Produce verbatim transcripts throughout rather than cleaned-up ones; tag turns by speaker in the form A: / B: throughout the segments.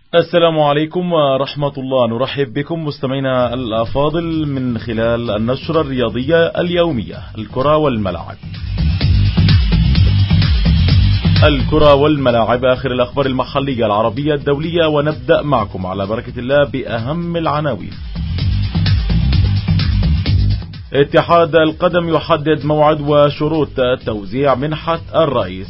A: السلام عليكم ورحمة الله. نرحب بكم مستمعينا الأفاضل من خلال النشرة الرياضية اليومية، الكرة والملاعب. الكرة والملاعب، آخر الأخبار المحلية العربية الدولية، ونبدأ معكم على بركة الله بأهم العناوين. اتحاد القدم يحدد موعد وشروط توزيع منحة الرئيس.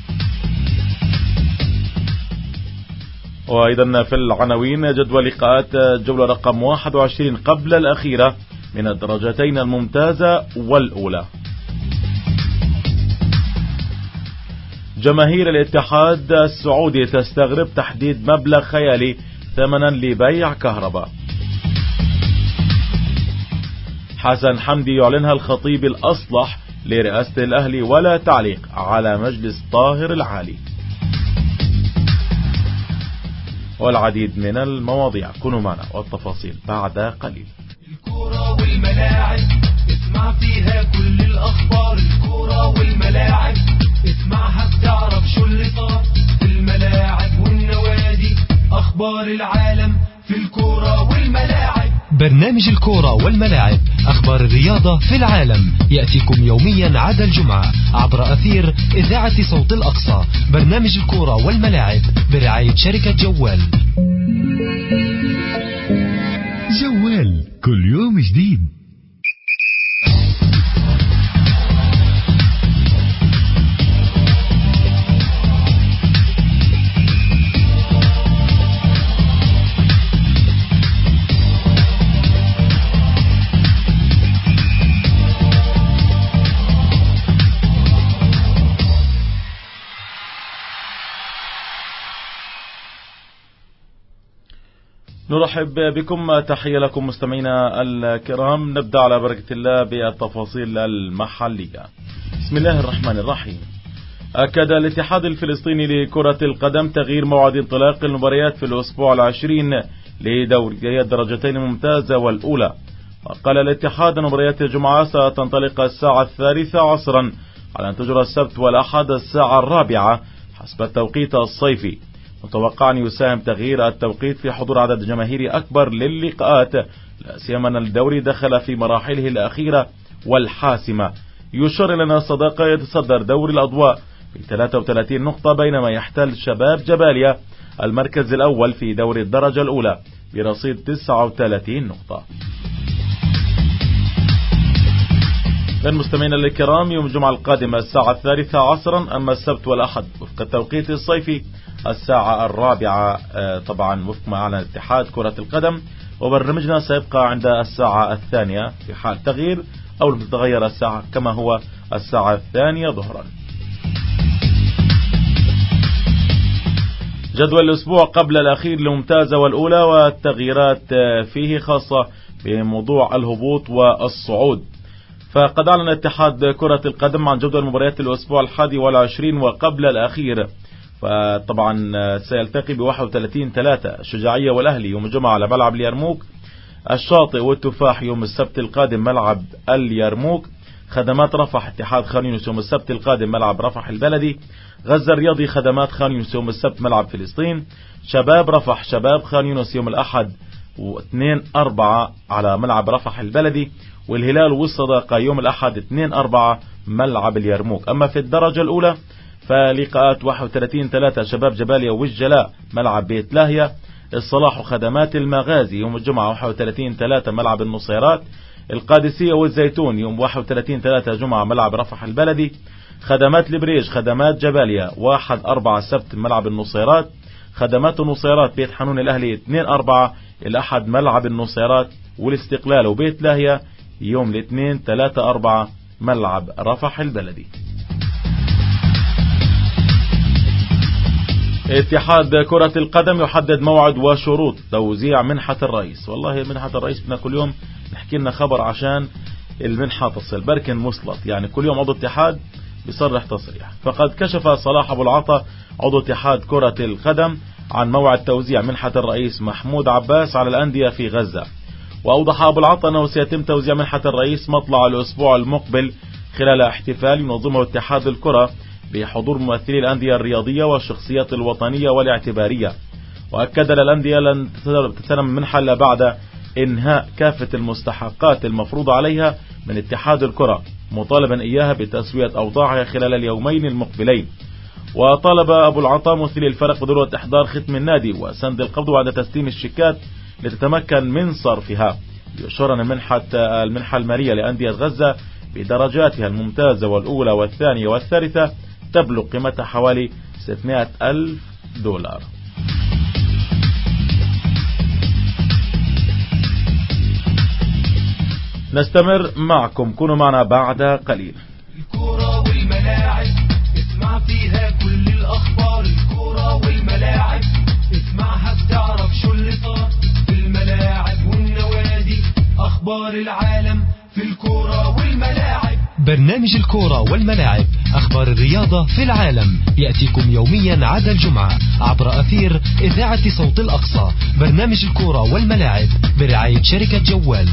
A: وأيضا في العناوين جدول لقاءات الجولة رقم واحد وعشرين قبل الأخيرة من الدرجتين الممتازة والأولى. جماهير الاتحاد السعودي تستغرب تحديد مبلغ خيالي ثمنا لبيع كهرباء. حسن حمدي يعلنها الخطيب الأصلح لرئاسة الأهلي ولا تعليق على مجلس طاهر العالي. والعديد من المواضيع، كونوا معنا والتفاصيل بعد قليل.
B: الكرة والملاعب اسمع فيها كل الأخبار. الكرة والملاعب اسمعها بتعرف شو اللي صار في الملاعب والنوادي. أخبار العالم في الكرة والملاعب.
C: برنامج الكرة والملاعب، أخبار الرياضة في العالم، يأتيكم يوميا عدا الجمعة عبر أثير إذاعة صوت الأقصى. برنامج الكرة والملاعب برعاية شركة جوال.
D: جوال كل يوم جديد.
A: نرحب بكم، تحية لكم مستمعينا الكرام. نبدأ على بركة الله بالتفاصيل المحلية. بسم الله الرحمن الرحيم. أكد الاتحاد الفلسطيني لكرة القدم تغيير موعد انطلاق المباريات في الأسبوع العشرين لدوري الدرجتين الممتازة والأولى. وقال الاتحاد أن مباريات الجمعة ستنطلق الساعة الثالثة عصرا على أن تجرى السبت والأحد الساعة الرابعة حسب التوقيت الصيفي، متوقعا يساهم تغيير التوقيت في حضور عدد جماهيري أكبر للقاءات، لا سيما أن الدوري دخل في مراحله الأخيرة والحاسمة. يشار لنا الصداقة يتصدر دوري الأضواء ب ثلاثة وثلاثين نقطة، بينما يحتل شباب جباليا المركز الأول في دوري الدرجة الأولى برصيد تسعة وثلاثين نقطة. المستمعين الكرام، يوم الجمعة القادمة الساعة الثالثة عصرا، أما السبت والأحد وفق التوقيت الصيفي الساعة الرابعة طبعا وفق ما أعلن اتحاد كرة القدم. وبرنامجنا سيبقى عند الساعة الثانية في حال تغيير أو لم تتغير الساعة كما هو الساعة الثانية ظهرا. جدول الأسبوع قبل الأخير للممتازة والأولى والتغييرات فيه خاصة بموضوع الهبوط والصعود. فقد أعلن اتحاد كرة القدم عن جدول مباريات الأسبوع الحادي والعشرين وقبل الأخير. فطبعا سيلتقي ب واحد وثلاثين ثلاثة الشجاعية والأهلي يوم الجمعة على ملعب اليرموك، الشاطئ والتفاح يوم السبت القادم ملعب اليرموك، خدمات رفح اتحاد خان يونس يوم السبت القادم ملعب رفح البلدي، غزة الرياضي خدمات خان يونس يوم السبت ملعب فلسطين، شباب رفح شباب خان يونس يوم الأحد واثنين أربعة على ملعب رفح البلدي، والهلال والصداقة يوم الأحد اثنين أربعة ملعب اليرموك. أما في الدرجة الأولى فلقاءات واحد وثلاثين ثلاثة شباب جباليا والجلاء ملعب بيت لاهيا، الصلاح وخدمات المغازي يوم الجمعة واحد وثلاثين ثلاثة ملعب النصيرات، القادسية والزيتون يوم واحد وثلاثين ثلاثة جمعة ملعب رفح البلدي، خدمات البريج خدمات جباليا واحد أربعة السبت ملعب النصيرات، خدمات النصيرات بيت حنون الأهلي اثنين أربعة الأحد ملعب النصيرات، والاستقلال وبيت لاهيا يوم الاثنين ثلاثة أربعة ملعب رفح البلدي. اتحاد كرة القدم يحدد موعد وشروط توزيع منحة الرئيس. والله منحة الرئيس بدنا كل يوم نحكي لنا خبر عشان المنحة تصل، بركن وصلت يعني كل يوم عضو اتحاد بيصرح تصريح. فقد كشف صلاح أبو العطا عضو اتحاد كرة القدم عن موعد توزيع منحة الرئيس محمود عباس على الأندية في غزة. وأوضح أبو العطا أنه سيتم توزيع منحة الرئيس مطلع الأسبوع المقبل خلال احتفال ينظمه اتحاد الكرة بحضور ممثلي الأندية الرياضية والشخصيات الوطنية والاعتبارية. وأكد الأندية لن تستلم منحة إلا بعد إنهاء كافة المستحقات المفروضة عليها من اتحاد الكرة، مطالبا إياها بتسوية أوضاعها خلال اليومين المقبلين. وطالب أبو العطاء مثلي الفرق بضرورة إحضار ختم النادي وسند القبض بعد تسليم الشيكات لتتمكن من صرفها. يشير أن المنحة المنحة المالية لأندية غزة بدرجاتها الممتازة والأولى والثانية والثالثة تبلغ قيمتها حوالي ستمائة ألف دولار. نستمر معكم، كونوا معنا بعد قليل.
B: الكرة والملاعب اسمع فيها كل الأخبار، الكرة والملاعب اسمعها بتعرف شو اللي صار في الملاعب والنوادي، أخبار العالم في الكرة والملاعب.
C: برنامج الكرة والملاعب، أخبار الرياضة في العالم، يأتيكم يوميا عدا الجمعة عبر أثير إذاعة صوت الأقصى. برنامج الكرة والملاعب برعاية شركة جوال.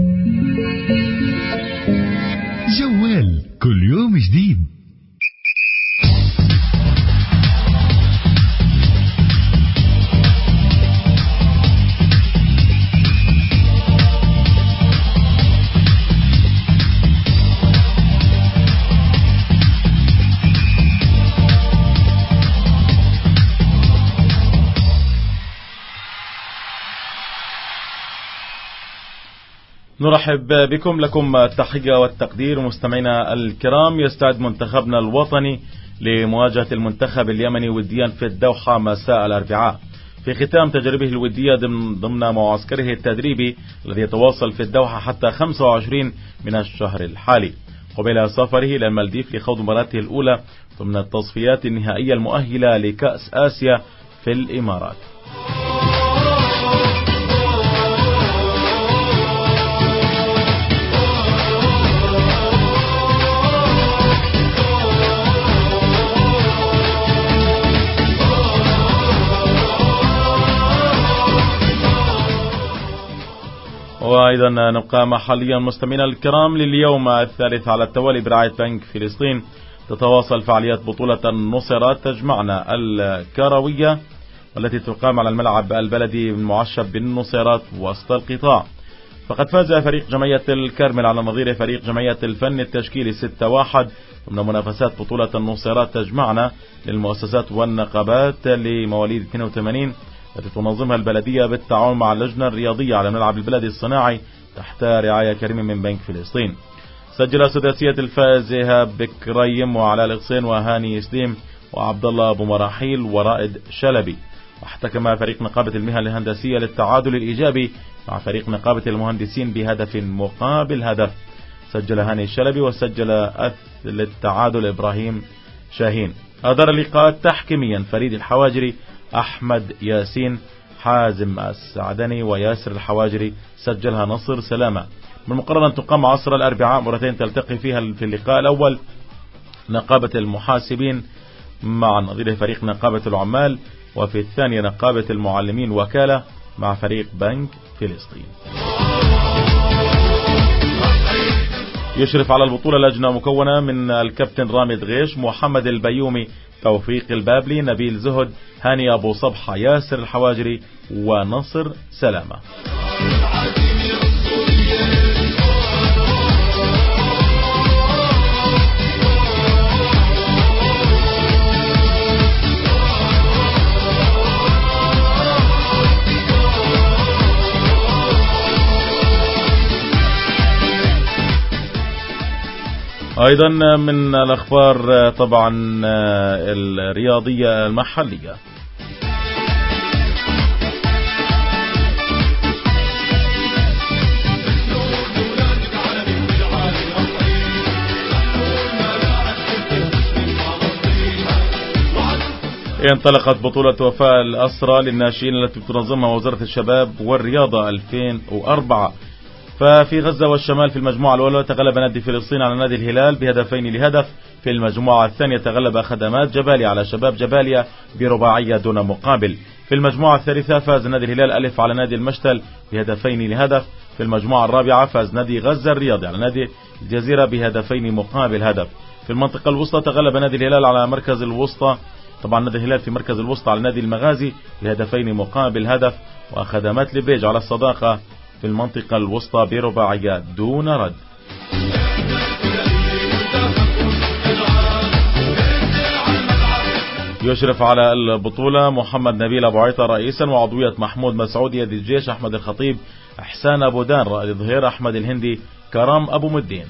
D: جوال كل يوم جديد.
A: نرحب بكم، لكم التحية والتقدير مستمعينا الكرام. يستعد منتخبنا الوطني لمواجهة المنتخب اليمني وديا في الدوحة مساء الأربعاء في ختام تجربه الودية ضمن معسكره التدريبي الذي يتواصل في الدوحة حتى خمسة وعشرين من الشهر الحالي، قبيل سفره إلى المالديف لخوض مباراته الأولى ضمن التصفيات النهائية المؤهلة لكأس آسيا في الإمارات. وأيضا نبقى محليا مستمعينا الكرام. لليوم الثالث على التوالي برعاية بنك فلسطين تتواصل فعاليات بطولة النصيرات تجمعنا الكروية والتي تقام على الملعب البلدي المعشب بالنصيرات وسط القطاع. فقد فاز فريق جمعية الكرمل على نظير فريق جمعية الفن التشكيلي ستة واحد ضمن منافسات بطولة النصيرات تجمعنا للمؤسسات والنقابات لمواليد اثنين وثمانين التي تنظمها البلدية بالتعاون مع اللجنة الرياضية على الملعب البلدي الصناعي تحت رعاية كريمة من بنك فلسطين. سجل سداسية الفائز إيهاب بكريم وعلاء الغصين وهاني سليم وعبد الله أبو مراحيل ورائد شلبي. واحتكم فريق نقابة المهن الهندسية للتعادل الإيجابي مع فريق نقابة المهندسين بهدف مقابل هدف. سجل هاني الشلبي وسجل أث للتعادل إبراهيم شاهين. أدار اللقاء تحكيميا فريد الحواجري، أحمد ياسين، حازم السعدني وياسر الحواجري. سجلها نصر سلامة. من المقرر أن تقام عصر الأربعاء مرتين تلتقي فيها في اللقاء الأول نقابة المحاسبين مع نظير فريق نقابة العمال، وفي الثانية نقابة المعلمين وكالة مع فريق بنك فلسطين. يشرف على البطولة لجنة مكونة من الكابتن رامي دغيش، محمد البيومي، توفيق البابلي، نبيل زهد، هاني أبو صبحة، ياسر الحواجري ونصر سلامة. أيضا من الأخبار طبعا الرياضية المحلية. انطلقت بطولة وفاء الأسرى للناشئين التي تنظمها وزارة الشباب والرياضة ألفين وأربعة. ففي غزة والشمال في المجموعة الأولى تغلب نادي فلسطين على نادي الهلال بهدفين لهدف. في المجموعة الثانية تغلب خدمات جباليا على شباب جباليا برباعية دون مقابل. في المجموعة الثالثة فاز نادي الهلال ألف على نادي المشتل بهدفين لهدف. في المجموعة الرابعة فاز نادي غزة الرياضي على نادي الجزيرة بهدفين مقابل هدف. في المنطقة الوسطى تغلب نادي الهلال على مركز الوسطى طبعا نادي الهلال في مركز الوسطى على نادي المغازي بهدفين مقابل هدف، وخدمات لبيج على الصداقة في المنطقة الوسطى برباعيات دون رد. يشرف على البطولة محمد نبيل أبو عيطة رئيسا، وعضوية محمود مسعود يد الجيش، أحمد الخطيب، إحسان أبو دان رائد ظهير، أحمد الهندي، كرام أبو مدين.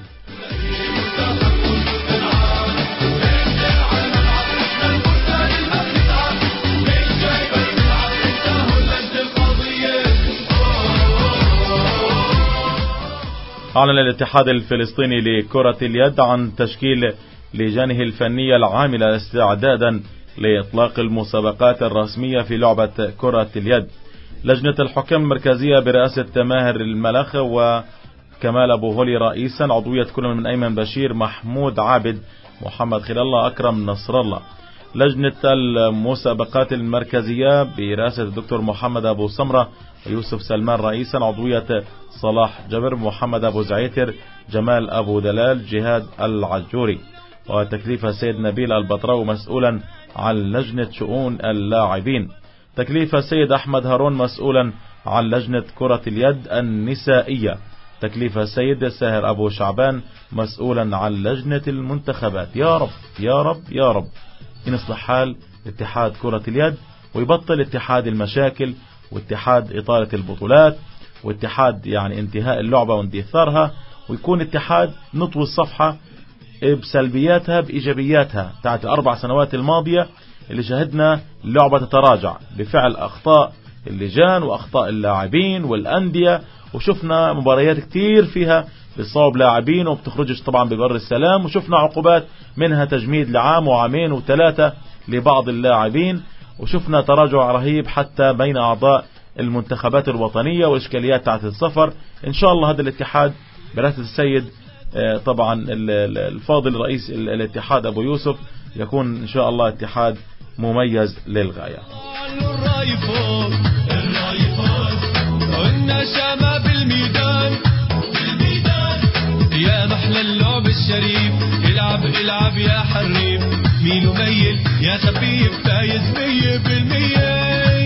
A: أعلن الاتحاد الفلسطيني لكرة اليد عن تشكيل لجانه الفنية العاملة استعدادا لإطلاق المسابقات الرسمية في لعبة كرة اليد. لجنة الحكام المركزية برئاسة ماهر الملخ وكمال أبو غولي رئيسا، عضوية كل من أيمن بشير، محمود عابد، محمد خلال الله، أكرم نصر الله. لجنة المسابقات المركزية برئاسة الدكتور محمد أبو سمرة ويوسف سلمان رئيسا، عضوية صلاح جبر، محمد أبو زعيتر، جمال أبو دلال، جهاد العجوري. وتكليف سيد نبيل البطراوي مسؤولا عن لجنة شؤون اللاعبين. تكليف سيد أحمد هارون مسؤولا عن لجنة كرة اليد النسائية. تكليف سيد ساهر أبو شعبان مسؤولا عن لجنة المنتخبات. يا رب يا رب يا رب يصلح حال اتحاد كرة اليد، ويبطل اتحاد المشاكل، واتحاد إطالة البطولات، واتحاد يعني انتهاء اللعبة واندثارها، ويكون اتحاد نطوي الصفحة بسلبياتها بإيجابياتها. بتاعت الأربع سنوات الماضية اللي شهدنا اللعبة تتراجع بفعل أخطاء اللجان وأخطاء اللاعبين والأندية، وشفنا مباريات كتير فيها بتصاب لاعبين وبتخرجش طبعا ببر السلام، وشفنا عقوبات منها تجميد لعام وعامين وثلاثة لبعض اللاعبين، وشفنا تراجع رهيب حتى بين أعضاء المنتخبات الوطنية وإشكاليات تحت السفر. إن شاء الله هذا الاتحاد برئاسة السيد طبعا الفاضل رئيس الاتحاد أبو يوسف يكون إن شاء الله اتحاد مميز للغاية.
B: يا محلى اللعب الشريف، العب العب يا حريف، مين ميل يا خفيف، فايز مية بالمية.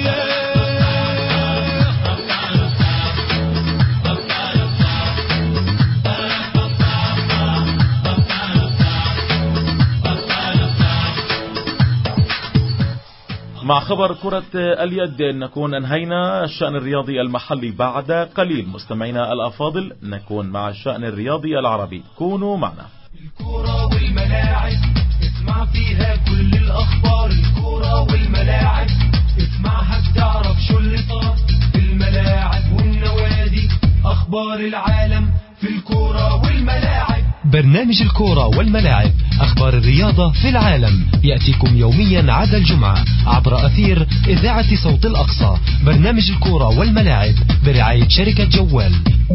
A: مع خبر كرة اليد نكون انهينا الشأن الرياضي المحلي بعد قليل. مستمعينا الأفاضل، نكون مع الشأن الرياضي العربي، كونوا معنا.
B: الكرة والملاعب اسمع فيها كل الأخبار، الكرة والملاعب اسمعها بتعرف شو اللي صار في الملاعب والنوادي، أخبار العالم في الكرة والملاعب.
C: برنامج الكورة والملاعب، أخبار الرياضة في العالم، يأتيكم يوميا عدا الجمعة عبر أثير إذاعة صوت الأقصى. برنامج الكورة والملاعب برعاية شركة جوال.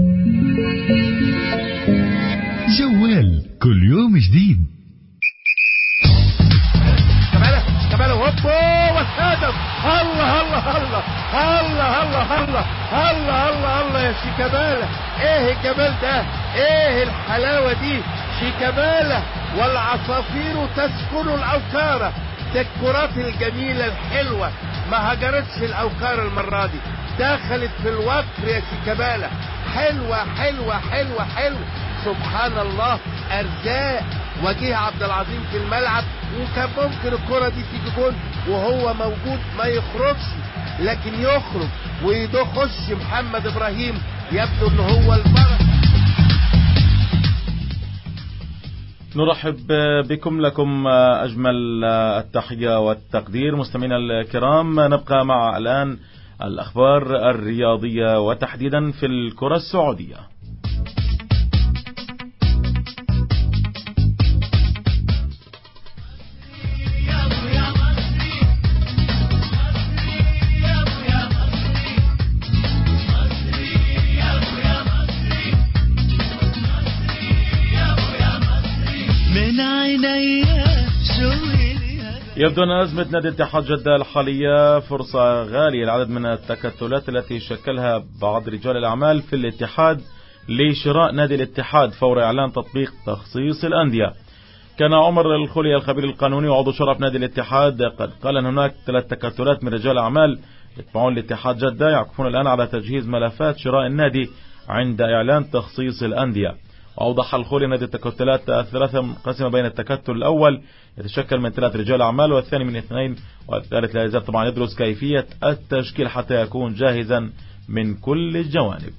D: جوال كل يوم جديد.
E: كمالة كمالة هوبا والهدف. الله الله الله الله الله الله الله الله الله يا شيكابالا، ايه الجمال ده، ايه الحلاوة دي، شيكابالا والعصافير تسكن الأوكار. ده الكرات الجميلة الحلوة ما هجرتش الأوكار المرة دي، دخلت في الوكر يا شيكابالا. حلوة حلوة حلوة حلوة، سبحان الله، أرزاق. وجيه عبد العظيم في الملعب، وكان ممكن الكرة دي تيجي جول وهو موجود ما يخرجش، لكن يخرج ويخش محمد إبراهيم. يبدو ان هو البركة.
A: نرحب بكم، لكم أجمل التحية والتقدير مستمعينا الكرام. نبقى مع الآن الأخبار الرياضية وتحديدا في الكرة السعودية. يبدو أن أزمة نادي اتحاد جدة الحالية فرصة غالية لعدد من التكتلات التي شكلها بعض رجال الأعمال في الاتحاد لشراء نادي الاتحاد فور إعلان تطبيق تخصيص الأندية. كان عمر الخولي الخبير القانوني وعضو شرف نادي الاتحاد قد قال أن هناك ثلاث تكتلات من رجال أعمال يتبعون الاتحاد جدة يعكفون الآن على تجهيز ملفات شراء النادي عند إعلان تخصيص الأندية. وأوضح الخولي أن هذه التكتلات الثلاثة منقسمة بين التكتل الأول يتشكل من ثلاث رجال أعمال والثاني من اثنين والثالث لا يزال طبعا يدرس كيفية التشكيل حتى يكون جاهزا من كل الجوانب.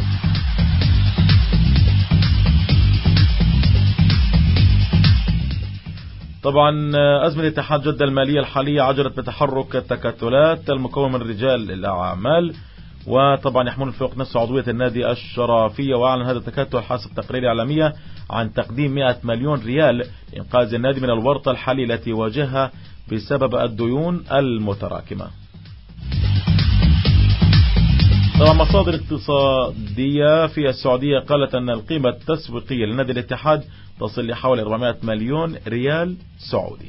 A: طبعا أزمة اتحاد جدة المالية الحالية عجلت بتحرك التكتلات المكون من رجال الأعمال وطبعا يحمل فوق نفسه عضوية النادي الشرافية. وأعلن هذا التكتل حسب تقرير إعلامية عن تقديم مئة مليون ريال لإنقاذ النادي من الورطة الحالية التي واجهها بسبب الديون المتراكمة. طبعا مصادر اقتصادية في السعودية قالت أن القيمة التسويقية لنادي الاتحاد تصل لحوالي أربعمئة مليون ريال سعودي.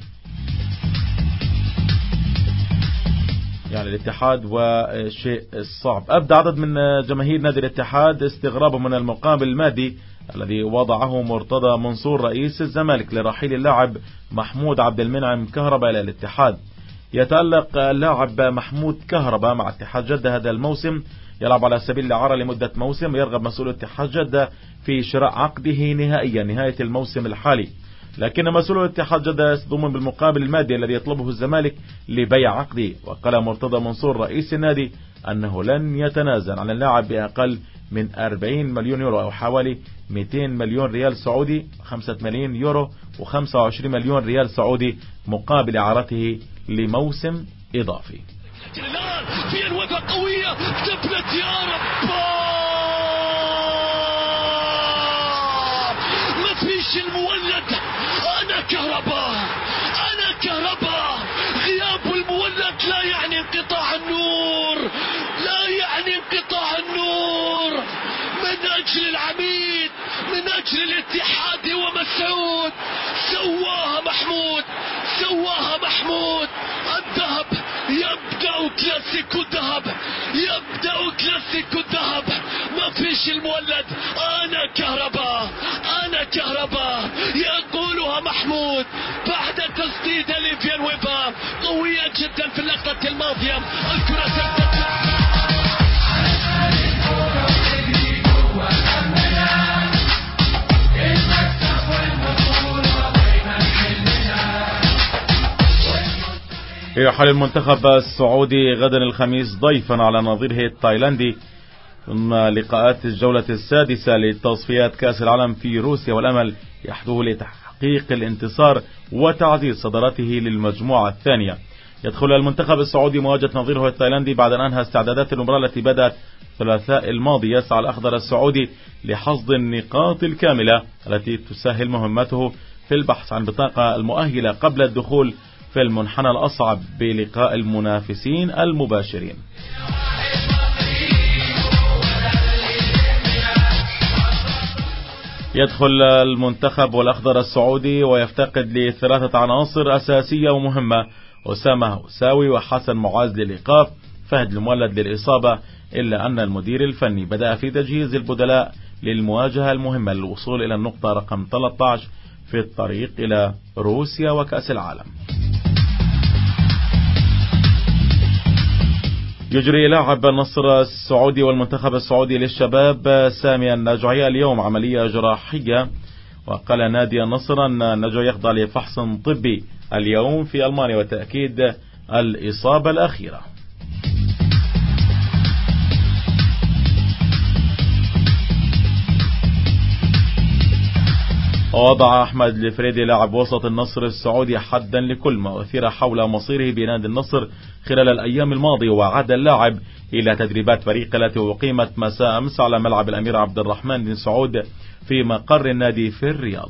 A: يعني الاتحاد وشيء صعب. أبدى عدد من جماهير نادي الاتحاد استغرابا من المقابل المادي الذي وضعه مرتضى منصور رئيس الزمالك لرحيل اللاعب محمود عبد المنعم كهربا إلى الاتحاد. يتألق اللاعب محمود كهربا مع اتحاد جدة هذا الموسم، يلعب على سبيل الإعارة لمدة موسم، يرغب مسؤول اتحاد جدة في شراء عقده نهائيا نهاية الموسم الحالي، لكن مسؤول اتحاد جدة يصدم بالمقابل المادي الذي يطلبه الزمالك لبيع عقده. وقال مرتضى منصور رئيس النادي أنه لن يتنازل عن اللاعب بأقل من أربعين مليون يورو أو حوالي مئتين مليون ريال سعودي، خمسة ملايين يورو وخمسة وعشرين مليون ريال سعودي مقابل إعارته لموسم إضافي.
B: في الوضع قوية تبلت يا رب، ما فيش المولد. أنا كهرباء أنا كهرباء غياب المولد لا يعني انقطاع النور، لا يعني انقطاع النور. من أجل العميد، من أجل الاتحاد ومسعود، سواها محمود سواها محمود. الذهب يبدأ كلاسيكو الذهب، يبدأ كلاسيكو الذهب. ما فيش المولد. أنا كهرباء أنا كهرباء يقولها محمود بعد تسديد ليفيان ويبا قوية جدا في اللقطة الماضية. الكرة تبدأ
A: يحل المنتخب السعودي غدا الخميس ضيفا على نظيره التايلاندي ثم لقاءات الجولة السادسة لتصفيات كأس العالم في روسيا، والأمل يحدوه لتحقيق الانتصار وتعزيز صدارته للمجموعة الثانية. يدخل المنتخب السعودي مواجهة نظيره التايلاندي بعد أن أنهى استعدادات المباراة التي بدأت الثلاثاء الماضي. يسعى الأخضر السعودي لحصد النقاط الكاملة التي تسهل مهمته في البحث عن بطاقة المؤهلة قبل الدخول في المنحنى الأصعب بلقاء المنافسين المباشرين. يدخل المنتخب والأخضر السعودي ويفتقد لثلاثة عناصر أساسية ومهمة: أسامة هوساوي وحسن معاذ للإيقاف، فهد المولد للإصابة، إلا أن المدير الفني بدأ في تجهيز البدلاء للمواجهة المهمة للوصول إلى النقطة رقم ثلاثة عشر في الطريق إلى روسيا وكأس العالم. يجري لاعب النصر السعودي والمنتخب السعودي للشباب سامي النجعي اليوم عملية جراحية، وقال نادي النصر أن النجعي يخضع لفحص طبي اليوم في ألمانيا وتأكيد الإصابة الأخيرة. وضع أحمد الفريدي لاعب وسط النصر السعودي حدا لكل ما أثير حول مصيره بنادي النصر خلال الأيام الماضية، وعاد اللاعب إلى تدريبات فريق التي أقيمت مساء أمس على ملعب الأمير عبد الرحمن بن سعود في مقر النادي في الرياض.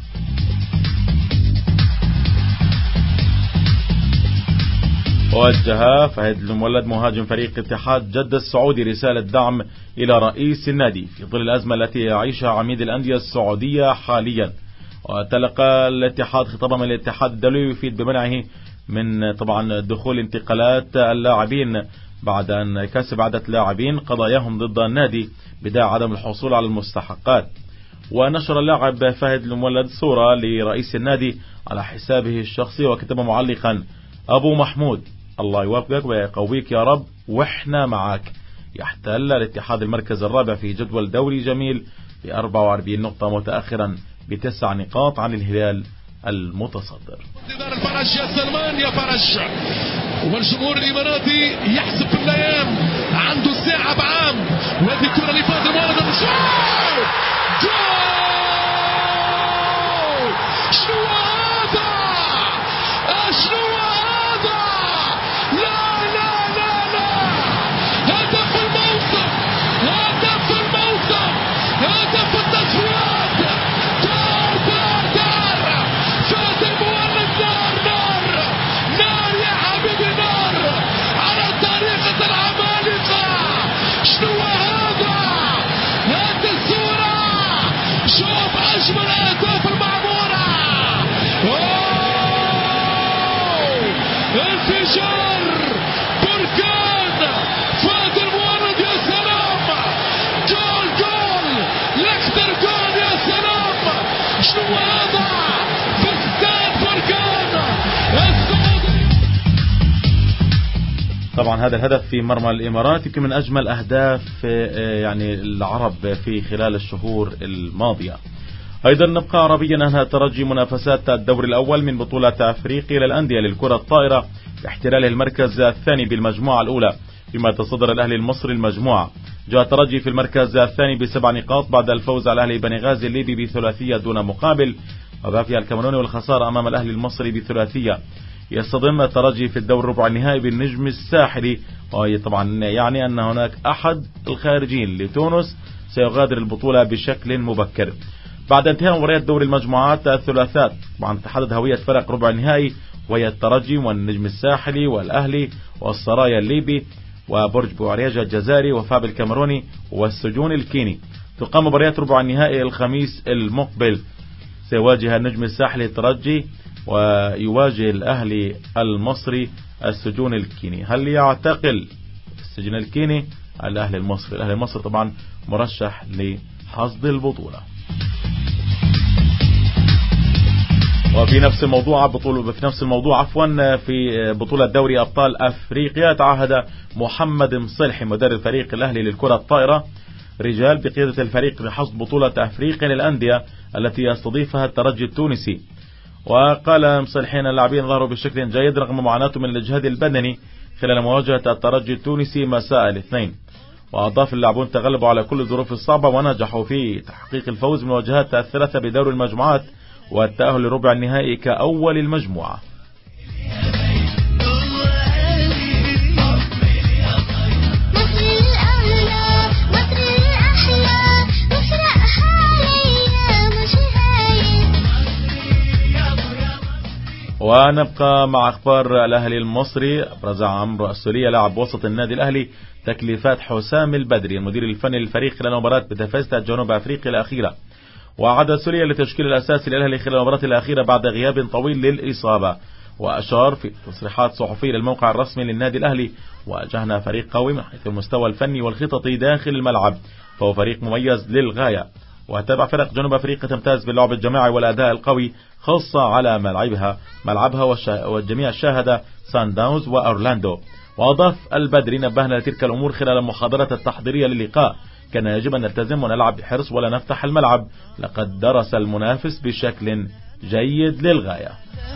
A: وجه فهد المولد مهاجم فريق اتحاد جدة السعودي رسالة دعم إلى رئيس النادي في ظل الأزمة التي يعيشها عميد الأندية السعودية حاليا. وتلقى الاتحاد خطابا من الاتحاد الدولي يفيد بمنعه من طبعا دخول انتقالات اللاعبين بعد أن كسب عدة لاعبين قضاياهم ضد النادي بداعي عدم الحصول على المستحقات. ونشر اللاعب فهد المولد صورة لرئيس النادي على حسابه الشخصي وكتب معلقا: أبو محمود الله يوفقك ويقويك يا رب وإحنا معك. يحتل الاتحاد المركز الرابع في جدول دوري جميل ب أربعة وأربعين نقطة متأخرا بتسع نقاط عن الهلال المتصدر.
B: الفرج يا سلمان يا فرج، والجمهور الإماراتي يحسب في الأيام عنده ساعة بعام، وهذه الكرة لفاضل المولد جول جول. شنو هذا؟ شنو هذا؟ لا لا لا لا، هدف الموسم، هدف الموسم، هدف التصفيات. دار دار دار فاز المولد. نار نار نار يا حبيبي، نار على طريقة العمالقة. شنو هذا؟ هات الصورة، شوف أجمل أهداف المعمورة. انفجار بركان فاز المولد. يا سلام، جول جول لكتر جول. يا سلام، شنو هذا في استاد بركان السعودي.
A: طبعا هذا الهدف في مرمى الإمارات يمكن من أجمل أهداف يعني العرب في خلال الشهور الماضية. أيضا نبقى عربيا. أنهى الترجي منافسات الدور الأول من بطولة أفريقيا للأندية للكرة الطائرة باحتلاله المركز الثاني بالمجموعة الأولى، فيما تصدر الأهلي المصري المجموعة. جاء الترجي في المركز الثاني بسبع نقاط بعد الفوز على الأهلي بني غازي الليبي بثلاثية دون مقابل، وبافيا الكاميروني والخسارة أمام الأهلي المصري بثلاثية. يصطدم الترجي في الدور ربع النهائي بالنجم الساحلي، وهي طبعا يعني أن هناك أحد الخارجين لتونس سيغادر البطولة بشكل مبكر. بعد انتهاء مباريات دور المجموعات الثلاثات طبعا تحدد هوية فرق ربع النهائي، وهي الترجي والنجم الساحلي والأهلي والسرايا الليبي وبرج بوعريجة الجزائري وفاب الكاميروني والسجون الكيني. تقام مباريات ربع النهائي الخميس المقبل، سيواجه النجم الساحلي الترجي ويواجه الأهلي المصري السجون الكيني. هل يعتقل السجن الكيني الأهلي المصري؟ الأهلي المصري طبعا مرشح لحصد البطولة. وفي نفس الموضوع بطولة في نفس الموضوع عفوا في بطولة دوري أبطال أفريقيا، تعهد محمد مصلحي مدرب فريق الأهلي للكرة الطائرة رجال بقيادة الفريق بحصد بطولة أفريقيا للأندية التي يستضيفها الترجي التونسي. وقال مصلحي أن اللاعبين ظهروا بشكل جيد رغم معاناتهم من الإجهاد البدني خلال مواجهة الترجي التونسي مساء الاثنين. وأضاف اللاعبون تغلبوا على كل الظروف الصعبة ونجحوا في تحقيق الفوز من الواجهات الثلاثة بدور المجموعات والتأهل لربع النهائي كأول المجموعة. ونبقى مع أخبار الأهلي المصري. أبرز عمرو السولية لاعب وسط النادي الأهلي تكليفات حسام البدري المدير الفني للفريق خلال مباراة بتفازة جنوب أفريقيا الأخيرة. وعاد السولية لتشكيل الأساسي للأهلي خلال المباراة الأخيرة بعد غياب طويل للإصابة. وأشار في تصريحات صحفية للموقع الرسمي للنادي الأهلي: واجهنا فريق قوي من حيث المستوى الفني والخططي داخل الملعب، فهو فريق مميز للغاية. وتابع فرق جنوب أفريقيا تمتاز باللعب الجماعي والأداء القوي خاصة على ملعبها ملعبها والجميع شاهد سان داونز وأورلاندو. وأضاف البدري: نبهنا لتلك الأمور خلال المحاضرة التحضيرية للقاء، كان يجب أن نلتزم ونلعب بحرص ولا نفتح الملعب، لقد درس المنافس بشكل جيد للغاية.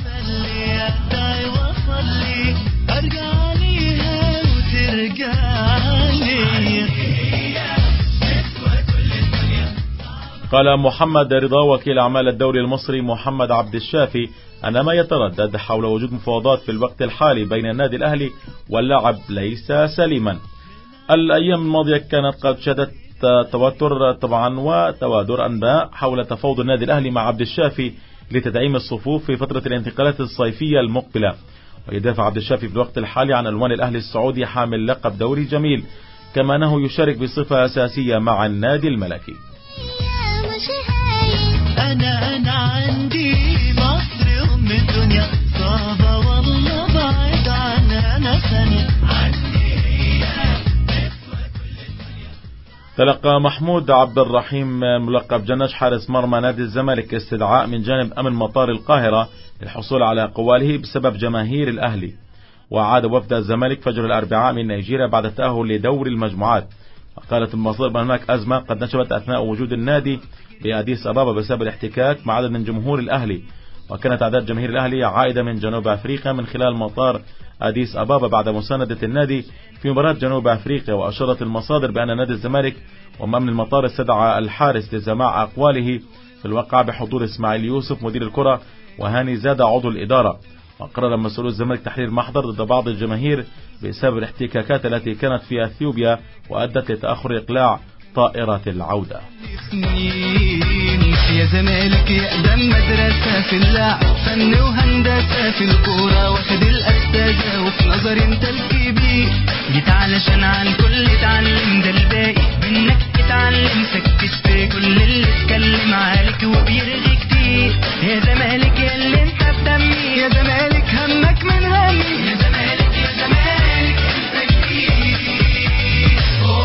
A: قال محمد رضا وكيل أعمال الدوري المصري محمد عبد الشافي أن ما يتردد حول وجود مفاوضات في الوقت الحالي بين النادي الأهلي واللاعب ليس سليما. الأيام الماضية كانت قد شهدت توتر طبعا وتوادر أنباء حول تفاوض النادي الأهلي مع عبد الشافي لتدعيم الصفوف في فترة الانتقالات الصيفية المقبلة. ويدافع عبد الشافي في الوقت الحالي عن عنوان الأهلي السعودي حامل لقب دوري جميل، كما أنه يشارك بصفة أساسية مع النادي الملكي.
F: أنا أنا عندي مصر أم الدنيا صعبة والله بعد عنها أنا ثانية.
A: تلقى محمود عبد الرحيم ملقب جنش حارس مرمى نادي الزمالك استدعاء من جانب أمن مطار القاهرة للحصول على قواله بسبب جماهير الأهلي. وعاد وفد الزمالك فجر الأربعاء من نيجيريا بعد التأهل لدور المجموعات. قالت المصادر بأن هناك أزمة قد نشبت أثناء وجود النادي بأديس أبابا بسبب الاحتكاك مع عدد من جمهور الأهلي. وكانت أعداد جماهير الأهلي عائدة من جنوب أفريقيا من خلال مطار أديس أبابا بعد مساندة النادي في مباراة جنوب أفريقيا. وأشارت المصادر بأن نادي الزمالك وأمن المطار استدعى الحارس لسماع أقواله في الواقع بحضور إسماعيل يوسف مدير الكرة وهاني زادة عضو الإدارة. وقرر مسؤول الزمالك تحرير محضر ضد بعض الجماهير بسبب الاحتكاكات التي كانت في أثيوبيا وأدت لتأخر إقلاع طائرة العودة.
F: يا زمالك يقدم مدرسة في اللعب فن وهندسة في الكورة واخد الأستاذة وفي نظري انت الكبير جيت علشان عن كل اتعلم ده الباقي منك اتعلم سكت كل اللي اتكلم عليك وبيرغي كتير. يا زمالك يا اللي انت بدمي يا زمالك همك من همي يا زمالك يا زمالك انت كتير.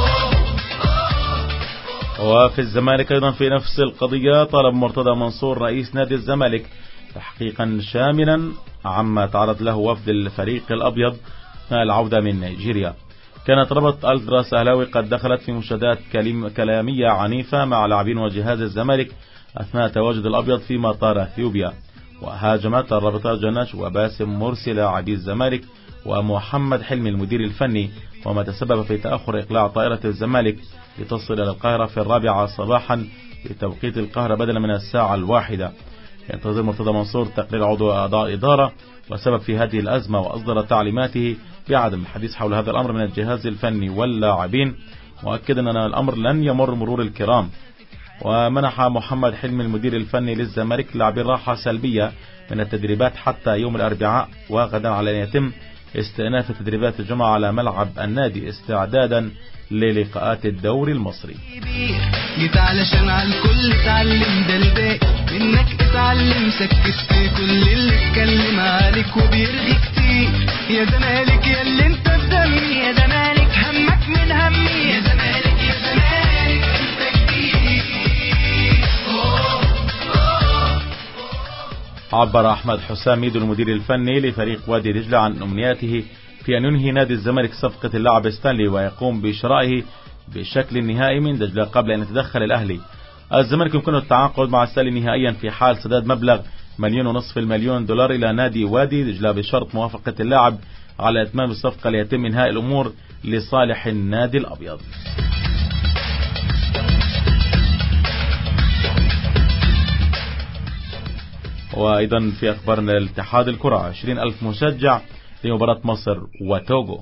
A: وفي الزمالك أيضا في نفس القضية طلب مرتضى منصور رئيس نادي الزمالك تحقيقا شاملا عما تعرض له وفد الفريق الأبيض أثناء العودة من نيجيريا. كانت ربط ألترا سهلاوي قد دخلت في مشادات كلامية عنيفة مع لاعبين وجهاز الزمالك أثناء تواجد الأبيض في مطار أثيوبيا. وهاجمت الرابطة جنش وباسم مرسي لاعبي الزمالك ومحمد حلمي المدير الفني وما تسبب في تأخر إقلاع طائرة الزمالك لتصل إلى القاهرة في الرابعة صباحا بتوقيت القاهرة بدلا من الساعة الواحدة. ينتظر مرتضى منصور تقرير عضو أعضاء إدارة وسبب في هذه الأزمة وأصدر تعليماته بعدم الحديث حول هذا الأمر من الجهاز الفني واللاعبين مؤكدا أن الأمر لن يمر مرور الكرام. ومنح محمد حلمي المدير الفني للزمالك لاعبين راحة سلبية من التدريبات حتى يوم الأربعاء وغدا على أن يتم استئناف تدريبات الجمعة على ملعب النادي استعدادا للقاءات الدوري المصري.
F: جيت علشان على الكل اتعلم ده الباقي منك اتعلم سكت كل اللي اتكلم عليك وبيرغي كتير. يا زمالك يا اللي انت بدمي يا زمالك همك من همي يا زمالك يا زمالك انت كتير.
A: عبر أحمد حسام ميدو المدير الفني لفريق وادي دجلة عن أمنياته في أن ينهي نادي الزمالك صفقة اللاعب ستانلي ويقوم بشرائه بشكل نهائي من دجلة قبل أن يتدخل الأهلي. الزمالك يمكنه التعاقد مع ستانلي نهائيا في حال سداد مبلغ مليون ونصف المليون دولار إلى نادي وادي دجلة بشرط موافقة اللاعب على إتمام الصفقة ليتم إنهاء الأمور لصالح النادي الأبيض. وأيضا في أخبارنا الاتحاد الكرة عشرين ألف مشجع لمباراة مصر وتوغو.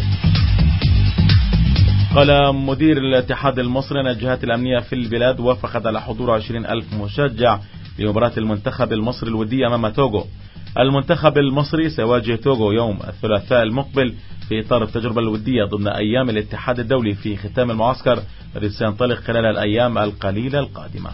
A: قال مدير الاتحاد المصري أن الجهات الأمنية في البلاد وافقت على حضور عشرين ألف مشجع لمباراة المنتخب المصري الودية أمام توغو. المنتخب المصري سيواجه توغو يوم الثلاثاء المقبل في إطار التجربة الودية ضمن أيام الاتحاد الدولي في ختام المعسكر الذي سينطلق خلال الأيام القليلة القادمة.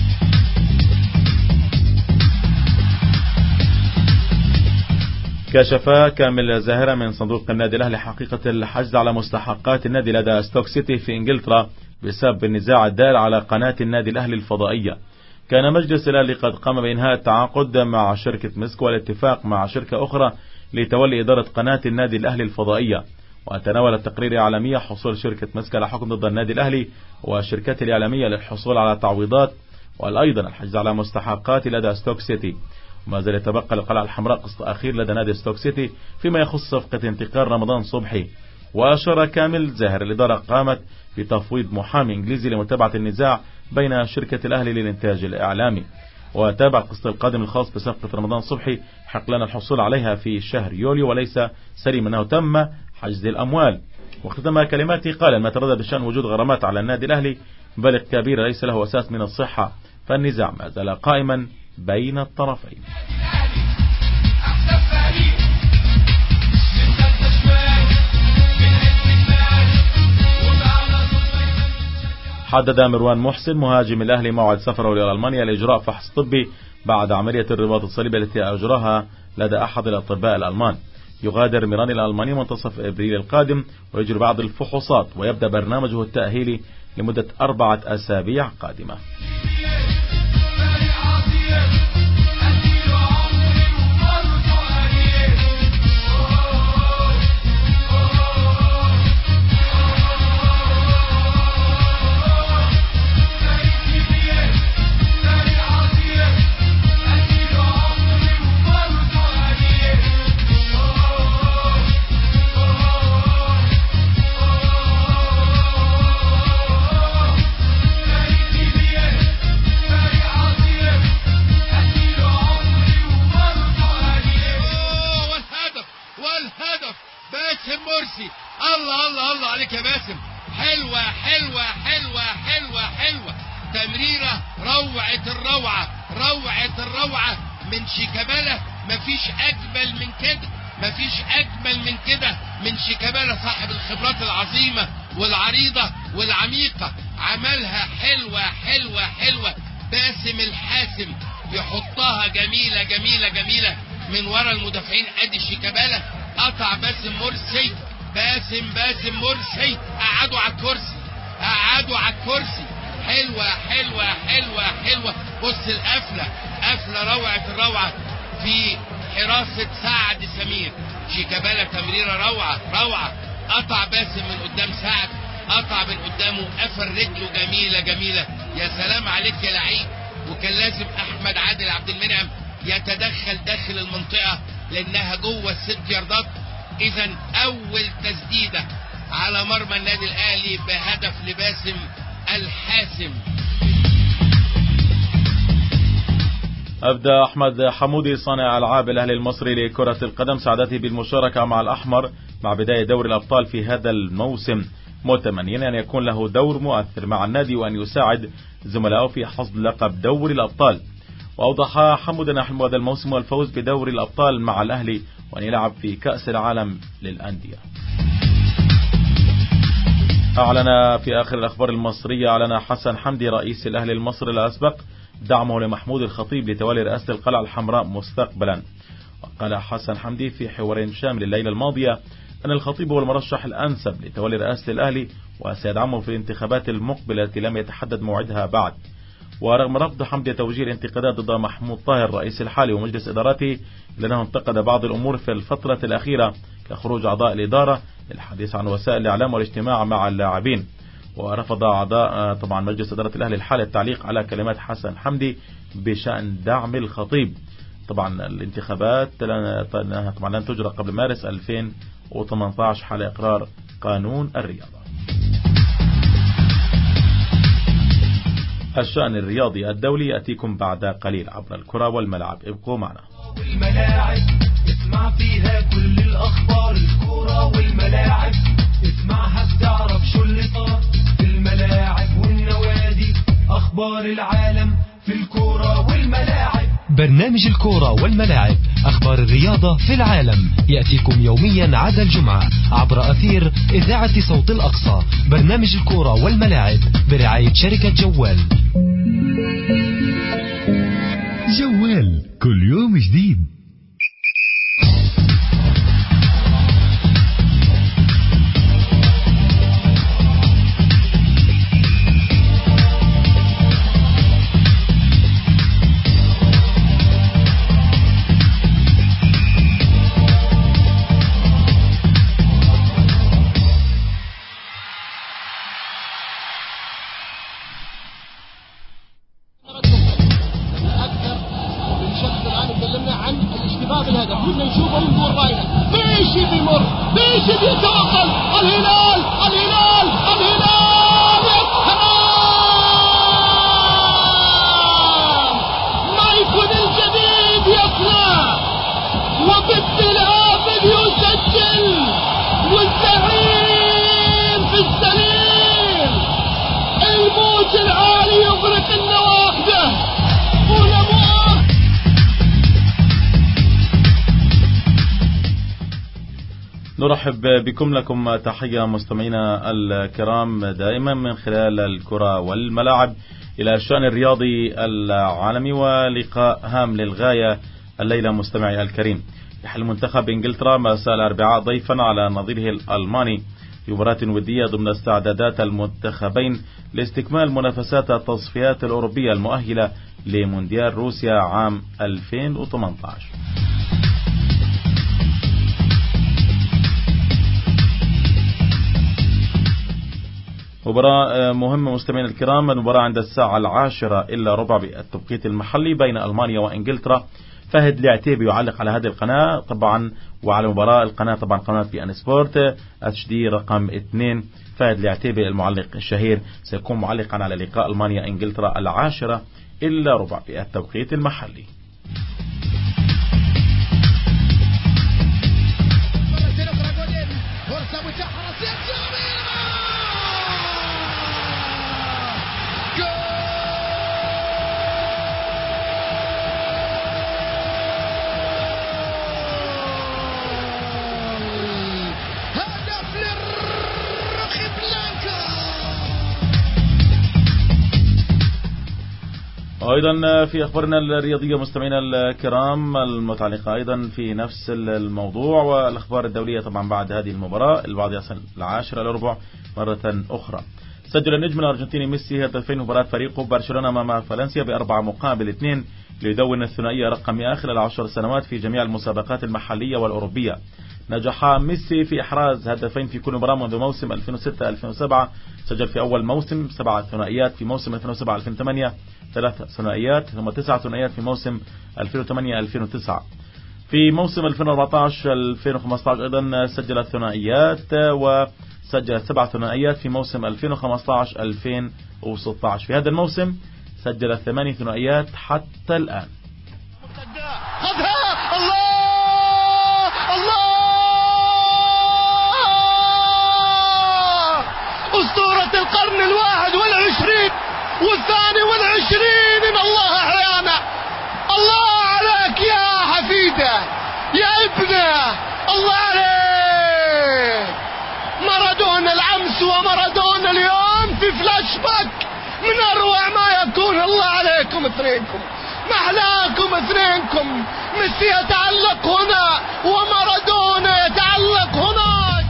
A: كشف كامل زاهرة من صندوق النادي الأهلي حقيقة الحجز على مستحقات النادي لدى ستوك سيتي في إنجلترا بسبب النزاع الدار على قناة النادي الأهلي الفضائية. كان مجلس الأهلي قد قام بإنهاء التعاقد مع شركة مسك والاتفاق مع شركة أخرى لتولي إدارة قناة النادي الأهلي الفضائية. وتناول التقرير الإعلامية حصول شركة مسك على حكم ضد النادي الأهلي وشركات الإعلامية للحصول على تعويضات وأيضا الحجز على مستحقات لدى ستوك سيتي. وما زال يتبقى للقلعة الحمراء قسط أخير لدى نادي ستوك سيتي فيما يخص صفقة انتقال رمضان صبحي. وأشار كامل زاهر الإدارة قامت بتفويض محامي إنجليزي لمتابعة النزاع بين شركة الأهلي للإنتاج الإعلامي. وتابع القسط القادم الخاص بصفقة رمضان صبحي حق لنا الحصول عليها في شهر يوليو وليس سليم أنه تم حجز الأموال. واختتم كلماته قال ما تردد بشأن وجود غرامات على النادي الأهلي مبالغ كبيرة ليس له أساس من الصحة فالنزاع ما زال قائما بين الطرفين. حدد مروان محسن مهاجم الأهلي موعد سفره إلى ألمانيا لإجراء فحص طبي بعد عملية الرباط الصليبي التي أجراها لدى أحد الأطباء الألمان. يغادر ميران إلى ألمانيا منتصف إبريل القادم ويجري بعض الفحوصات ويبدأ برنامجه التأهيلي لمدة أربعة أسابيع قادمة.
E: الله الله الله عليك يا باسم. حلوة حلوة حلوة حلوة حلوة تمريرة روعة الروعة روعة الروعة من شيكابالا. مفيش أجمل من كده مفيش أجمل من كده من شيكابالا صاحب الخبرات العظيمة والعريضة والعميقة. عملها حلوة حلوة حلوة. باسم الحاسم يحطها جميلة جميلة جميلة من ورا المدافعين. أدي شيكابالا قطع باسم مرسي. باسم باسم مرسي قعدوا على الكرسي قعدوا على الكرسي. حلوة حلوة حلوة حلوة. بص القفلة قفلة روعة الروعة في حراسة سعد سمير. شيكابالا تمريرة روعة روعة. قطع باسم من قدام سعد قطع من قدامه قفل رجله جميلة جميلة. يا سلام عليك يا لعيب. وكان لازم أحمد عادل عبد المنعم يتدخل داخل المنطقة لأنها جوه الست ياردات. إذا أول تسديدة على مرمى النادي الأهلي بهدف لباسم الحاسم.
A: أبدأ أحمد حمودي صانع ألعاب الأهلي المصري لكرة القدم سعادته بالمشاركة مع الأحمر مع بداية دوري الأبطال في هذا الموسم، متمنين أن يكون له دور مؤثر مع النادي وأن يساعد زملائه في حصد لقب دوري الأبطال. وأوضح حمود أن حلم هذا الموسم والفوز بدوري الأبطال مع الأهلي وأن يلعب في كأس العالم للأندية. أعلن في آخر الأخبار المصرية أعلن حسن حمدي رئيس الأهلي المصري الأسبق دعمه لمحمود الخطيب لتولي رئاسة القلعة الحمراء مستقبلا. وقال حسن حمدي في حوار شامل الليلة الماضية أن الخطيب هو المرشح الأنسب لتولي رئاسة الأهلي وسيدعمه في الانتخابات المقبلة التي لم يتحدد موعدها بعد. ورغم رفض حمدي توجيه الانتقادات ضد محمود طاهر الرئيس الحالي ومجلس إدارته لأنه انتقد بعض الأمور في الفترة الأخيرة كخروج أعضاء الإدارة للحديث عن وسائل الإعلام والاجتماع مع اللاعبين. ورفض أعضاء طبعا مجلس إدارة الأهلي الحالي التعليق على كلمات حسن حمدي بشأن دعم الخطيب. طبعا الانتخابات طبعا لن تجرى قبل مارس ألفين وثمانية عشر حال إقرار قانون الرياضة. الشأن الرياضي الدولي يأتيكم بعد قليل عبر الكرة والملعب. ابقوا معنا.
G: والملاعب اسمع فيها كل الأخبار. الكرة والملاعب اسمعها بتعرف شو اللي صار في الملاعب والنوادي. أخبار العالم في الكرة والملاعب.
C: برنامج الكرة والملاعب أخبار الرياضة في العالم يأتيكم يوميا عدا الجمعة عبر أثير إذاعة صوت الأقصى. برنامج الكرة والملاعب برعاية شركة جوال.
D: جوال كل يوم جديد.
A: نرحب بكم لكم تحية مستمعينا الكرام دائما من خلال الكرة والملاعب إلى الشأن الرياضي العالمي ولقاء هام للغاية الليلة. مستمعي الكريم، يحل منتخب إنجلترا مساء الأربعاء ضيفا على نظيره الألماني في مباراة ودية ضمن استعدادات المنتخبين لاستكمال منافسات التصفيات الأوروبية المؤهلة لمونديال روسيا عام ألفين وثمانية عشر. مباراة مهمة مستمعين الكرام، المباراة عند الساعة العاشرة إلا ربع بالتوقيت المحلي بين ألمانيا وإنجلترا. فهد العتيبي يعلق على هذه القناة طبعا، وعلى مباراة القناة طبعا قناة بي ان سبورت اتش دي رقم اثنين. فهد العتيبي المعلق الشهير سيكون معلقا على لقاء ألمانيا إنجلترا العاشرة إلا ربع بالتوقيت المحلي. أيضا في أخبارنا الرياضية مستمعينا الكرام المتعلقة أيضا في نفس الموضوع والأخبار الدولية طبعا بعد هذه المباراة البعض يصل العاشرة لربع مرة أخرى. سجل النجم الأرجنتيني ميسي هدفين مباراة فريقه برشلونة أمام فالنسيا بأربعة مقابل اثنين ليدون الثنائية رقم مئة خلال عشر سنوات في جميع المسابقات المحلية والأوروبية. نجح ميسي في إحراز هدفين في كل مباراة منذ موسم ألفين وستة ألفين وسبعة. سجل في أول موسم سبعة ثنائيات، في موسم ألفين وسبعة ألفين وثمانية ثلاث ثنائيات، ثم تسع ثنائيات في موسم ألفين وثمانية ألفين وتسعة. في موسم ألفين وأربعة عشر ألفين وخمسة عشر أيضا سجل ثنائيات، وسجل سبع ثنائيات في موسم ألفين وخمسة عشر ألفين وستة عشر. في هذا الموسم سجل ثماني ثنائيات حتى الآن.
H: أسطورة القرن الواحد والعشرين والثاني والعشرين إن الله أحيانا. الله عليك يا حفيدة يا ابنه، الله عليك. مارادونا الأمس ومارادونا اليوم في فلاش باك من أروع ما يكون. الله عليكم اثنينكم، محلاكم اثنينكم. ميسي يتعلق هنا ومارادونا يتعلق هناك.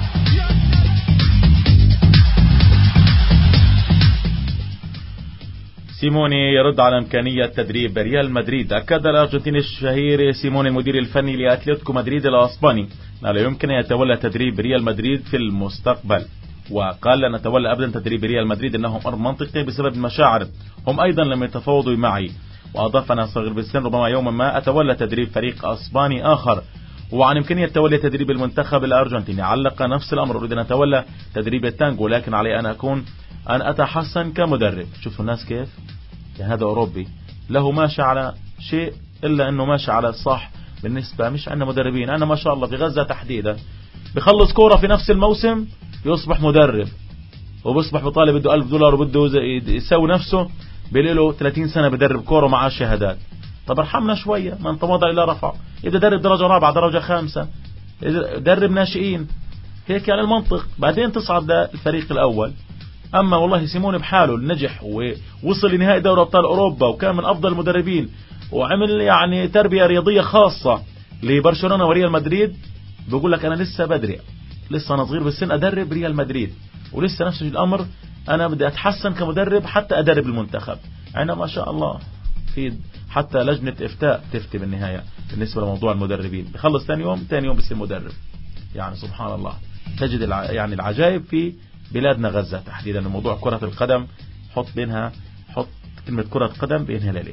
A: سيموني يرد على إمكانية تدريب ريال مدريد. أكد الأرجنتيني الشهير سيموني المدير الفني لأتلتيكو مدريد الأسباني أنه لا يمكن أن يتولى تدريب ريال مدريد في المستقبل، وقال لن أتولى أبدا تدريب ريال مدريد إنه أمر منطقي بسبب المشاعر، هم أيضا لم يتفاوضوا معي. وأضاف أنا صغير بالسن ربما يوما ما أتولى تدريب فريق أسباني آخر. وعن إمكانية تولي تدريب المنتخب الأرجنتيني علق نفس الأمر، أريد أن أتولى تدريب التانجو لكن علي أن أكون أن أتحسن كمدرب. شوفوا الناس كيف، يعني هذا أوروبي له ماشي على شيء إلا أنه ماشي على الصح. بالنسبة مش عندنا مدربين، أنا ما شاء الله في غزة تحديدا بخلص كورة في نفس الموسم يصبح مدرب، وبصبح بطالب بده ألف دولار وبده يسوي نفسه بيله ثلاثين سنة بدرب كورة مع شهادات. طب ارحمنا شوية، من تواضع إلى رفع. إذا درب درجة رابعة درجة خامسة، درب ناشئين، هيك يعني المنطق، بعدين تصعد للفريق الأول. أما والله سيموني بحاله نجح ووصل لنهائي دوري أبطال أوروبا وكان من أفضل المدربين وعمل يعني تربية رياضية خاصة لبرشلونة وريال مدريد. بيقول لك أنا لسه بدري، لسه أنا صغير بالسن أدرب ريال مدريد، ولسه نفس الأمر أنا بدي أتحسن كمدرب حتى أدرب المنتخب. أنا ما شاء الله في حتى لجنة إفتاء تفتي بالنهاية بالنسبة لموضوع المدربين. بخلص ثاني يوم ثاني يوم بصير مدرب. يعني سبحان الله، تجد يعني العجائب في بلادنا غزة تحديدا. موضوع كرة القدم حط بينها حط كلمة كرة قدم بينها ليل.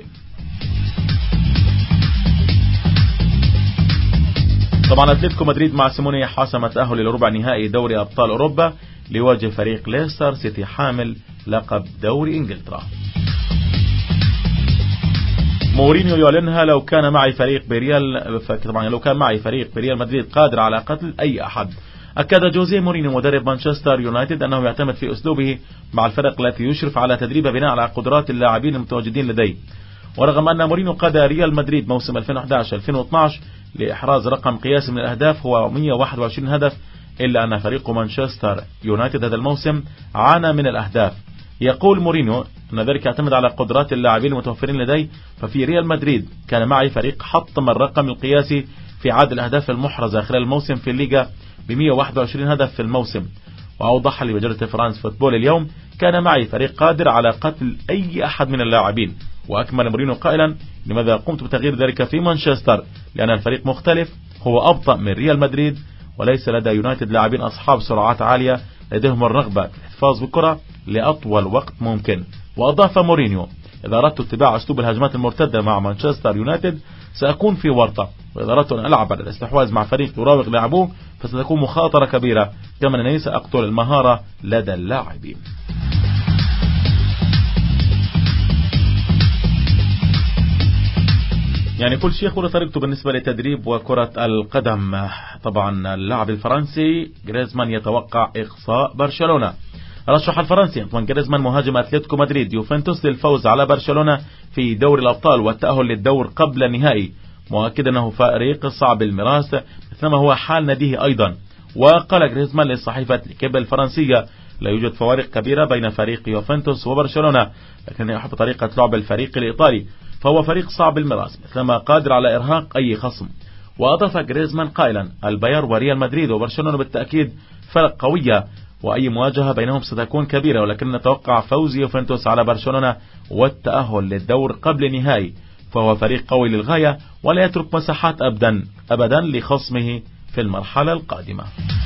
A: طبعا أتلتيكو مدريد مع سيموني حاسم تأهل لربع نهائي دوري أبطال أوروبا ليواجه فريق ليستر سيتي حامل لقب دوري إنجلترا. مورينيو يعلنها لو كان معي فريق بريال طبعا لو كان معي فريق بريال مدريد قادر على قتل أي أحد. أكد جوزيه مورينيو مدرب مانشستر يونايتد أنه يعتمد في أسلوبه مع الفرق التي يشرف على تدريبها بناء على قدرات اللاعبين المتواجدين لديه. ورغم أن مورينيو قاد ريال مدريد موسم ألفين وأحد عشر ألفين واثني عشر لإحراز رقم قياسي من الأهداف هو مئة وواحد وعشرين هدف، إلا أن فريق مانشستر يونايتد هذا الموسم عانى من الأهداف. يقول مورينيو أن ذلك يعتمد على قدرات اللاعبين المتوفرين لديه. ففي ريال مدريد كان معي فريق حطم الرقم القياسي في عدد الأهداف المحرزة خلال الموسم في الليغا ب مئة وواحد وعشرين هدف في الموسم، وأوضح لمجلة فرانس فوتبول اليوم: كان معي فريق قادر على قتل أي أحد من اللاعبين. وأكمل مورينيو قائلا: لماذا قمت بتغيير ذلك في مانشستر؟ لأن الفريق مختلف، هو أبطأ من ريال مدريد، وليس لدى يونايتد لاعبين أصحاب سرعات عالية لديهم الرغبة في الاحتفاظ بالكرة لأطول وقت ممكن. وأضاف مورينيو: إذا أردت اتباع أسلوب الهجمات المرتدة مع مانشستر يونايتد سأكون في ورطة، وإذا أردت أن ألعب على الاستحواذ مع فريق يراوغ لاعبوه فستكون مخاطرة كبيرة، كما أنني سأقتل المهارة لدى اللاعبين. يعني كل شيء يقول طريقته بالنسبة للتدريب وكرة القدم. طبعا اللاعب الفرنسي جريزمان يتوقع إقصاء برشلونة. رشح الفرنسي أنطوان جريزمان مهاجم أتلتيكو مدريد يوفنتوس للفوز على برشلونة في دوري الأبطال والتأهل للدور قبل النهائي، مؤكد أنه فريق صعب المراس مثلما هو حال ناديه أيضا. وقال جريزمان للصحيفة ليكيب الفرنسية: لا يوجد فوارق كبيرة بين فريق يوفنتوس وبرشلونة، لكنني أحب طريقة لعب الفريق الإيطالي، فهو فريق صعب المراس مثلما قادر على إرهاق أي خصم. وأضاف جريزمان قائلا: الباير وريال مدريد وبرشلونة بالتأكيد فرق قوية، وأي مواجهة بينهم ستكون كبيرة، ولكن نتوقع فوز يوفنتوس على برشلونة والتأهل للدور قبل النهائي، فهو فريق قوي للغاية ولا يترك مساحات أبدا أبدا لخصمه في المرحلة القادمة.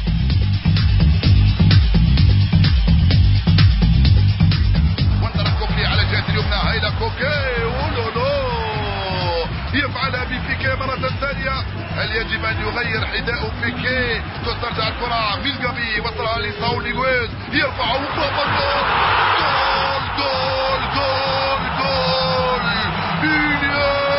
B: يفعلها ببيكي مرة ثانية. هل يجب أن يغير حذاء بيكي؟ تسترجع الكرة فيلجابي وصلها لساول نيغويز يرفع وفوق الجول. جول جول جول جول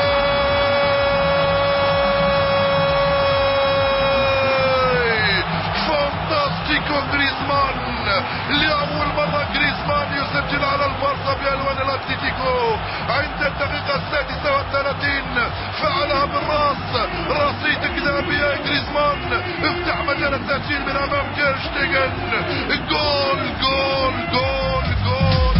B: فانتاستيكو جريزمان. لأول مرة جريزمان يسجل على البارسا بألوان الأتليتيكو عند الدقيقة السادسة والثلاثين. فعلها بالراس، رصيدك ذهبي يا جريزمان، افتح مجال التسجيل من أمام تير شتيجن. جول جول جول جول.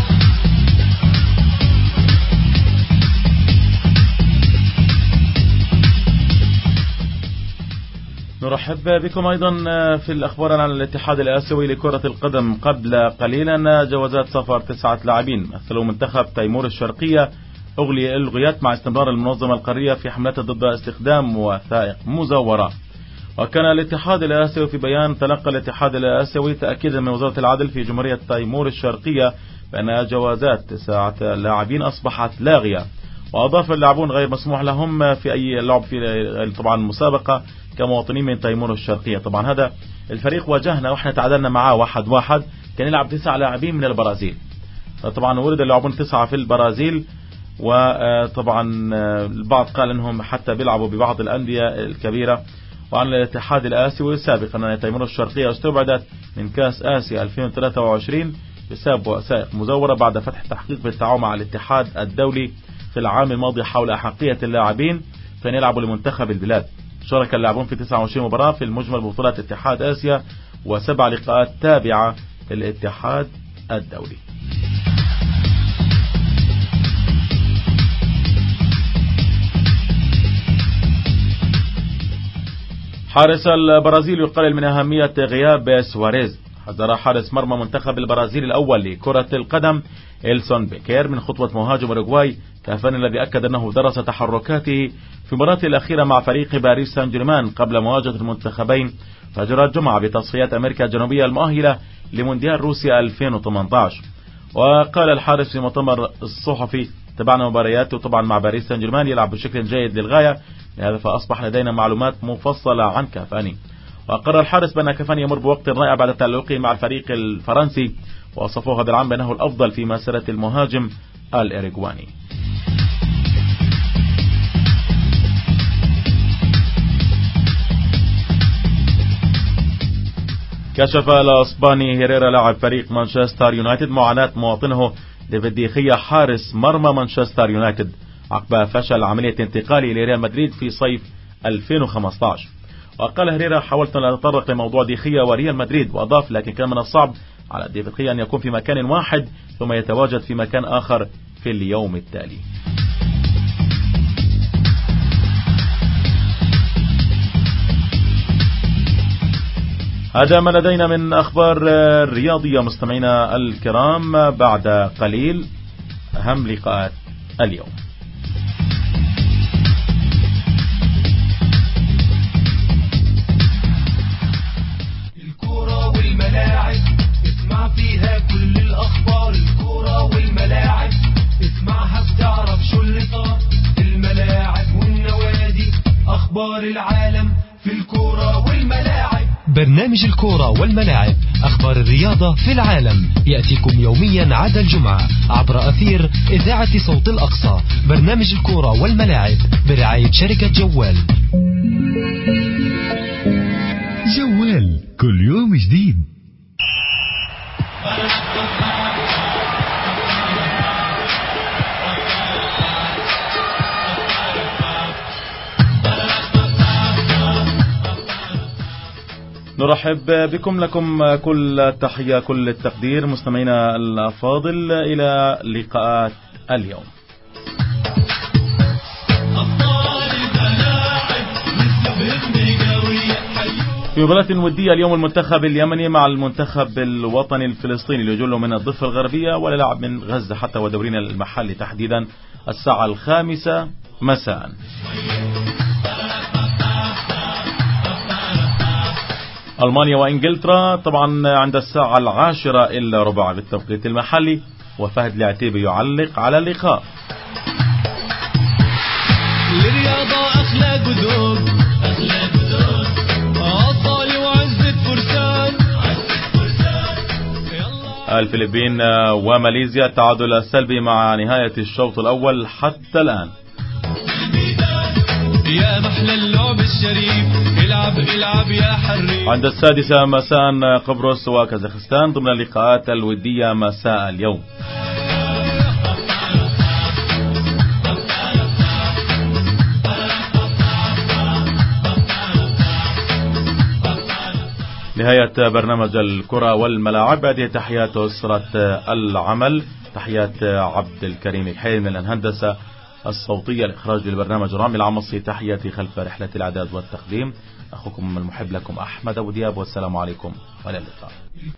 A: نرحب بكم أيضا في الأخبار عن الاتحاد الآسيوي لكرة القدم. قبل قليلا جوازات سفر تسعة لاعبين مثلوا منتخب تيمور الشرقية أغلي الغيات مع استمرار المنظمة القارية في حملتها ضد استخدام وثائق مزورة. وكان الاتحاد الآسيوي في بيان تلقى الاتحاد الآسيوي تأكيدا من وزارة العدل في جمهورية تيمور الشرقية بأن جوازات تسعة لاعبين أصبحت لاغية، وأضاف اللاعبون غير مسموح لهم في أي لعب في طبعا مسابقة كمواطنين من تيمور الشرقية. طبعا هذا الفريق واجهنا واحنا تعادلنا معاه واحد واحد، كان يلعب تسع لاعبين من البرازيل. طبعا ولد اللاعبون تسعة في البرازيل، وطبعا البعض قال انهم حتى بيلعبوا ببعض الأندية الكبيرة. وعن الاتحاد الآسيوي سابقا أن تيمور الشرقية استبعدت من كأس آسيا ألفين وثلاثة وعشرين بسبب وثائق مزورة بعد فتح تحقيق بالتعاون مع الاتحاد الدولي في العام الماضي حول أحقية اللاعبين فإن يلعبوا لمنتخب البلاد. شارك اللاعبون في تسعة وعشرين مباراة في المجمل ببطولات اتحاد آسيا وسبع لقاءات تابعة للاتحاد الدولي. حارس البرازيل يقلل من أهمية غياب سواريز. حذر حارس مرمى منتخب البرازيل الأول لكرة القدم إلسون بيكير من خطوة مهاجم أوروغواي كافان الذي أكد أنه درس تحركاته في المباراة الأخيرة مع فريق باريس سان جيرمان قبل مواجهة المنتخبين فجر الجمعة بتصفيات أمريكا الجنوبية المؤهلة لمونديال روسيا ألفين وثمانية عشر. وقال الحارس في مؤتمر الصحفي: تابعنا مبارياته طبعا مع باريس سان جيرمان يلعب بشكل جيد للغاية، لهذا فأصبح لدينا معلومات مفصلة عن كافاني. وقرر الحارس بأن كافاني يمر بوقت رائع بعد تألقه مع الفريق الفرنسي، ووصفوه هذا العام بأنه الأفضل في مسيرة المهاجم الإيريغواني. كشف الاسباني هيريرا لاعب فريق مانشستر يونايتد معاناة مواطنه ديفيد ديخيا حارس مرمى مانشستر يونايتد عقب فشل عملية انتقاله إلى ريال مدريد في صيف ألفين وخمسة عشر. وقال هيريرا: حاولت أن أتطرق لموضوع ديخيا وريال مدريد، وأضاف: لكن كان من الصعب على ديخيا أن يكون في مكان واحد ثم يتواجد في مكان آخر في اليوم التالي. هذا ما لدينا من أخبار رياضية مستمعينا الكرام. بعد قليل أهم لقاءات اليوم.
G: الكرة والملاعب اسمع فيها كل الأخبار. الكرة والملاعب اسمعها بتعرف شو اللي صار في الملاعب والنوادي. أخبار العالم في الكرة والملاعب.
C: برنامج الكورة والملاعب، أخبار الرياضة في العالم، يأتيكم يوميا عدا الجمعة عبر أثير إذاعة صوت الأقصى. برنامج الكورة والملاعب برعاية شركة جوال.
D: جوال كل يوم جديد.
A: نرحب بكم، لكم كل التحية كل التقدير مستمعينا الأفاضل إلى لقاءات اليوم. في مباراة ودية اليوم المنتخب اليمني مع المنتخب الوطني الفلسطيني ليجول من الضفة الغربية وللعب من غزة حتى ودورينا المحلي تحديدا الساعة الخامسة مساء. ألمانيا وإنجلترا طبعا عند الساعة العاشرة إلا ربع بالتوقيت المحلي، وفهد العتيبي يعلق على اللقاء.
G: الرياضة أخلاق وذوق، أخلاق وذوق، أبطال وعزة فرسان، عزة فرسان.
A: الفلبين وماليزيا التعادل السلبي مع نهاية الشوط الأول حتى الآن.
G: يا محلى اللعب الشريف، العب العب يا حريف.
A: عند السادسة مساء قبرص وكازاخستان ضمن اللقاءات الودية مساء اليوم. نهاية برنامج الكرة والملاعب. هذه تحيات أسرة العمل، تحيات عبد الكريم الحيل من الهندسة الصوتية، الإخراج للبرنامج رامي العمصي، تحياتي خلف رحلة الإعداد والتقديم أخوكم المحب لكم أحمد أبو دياب، والسلام عليكم وإلى اللقاء.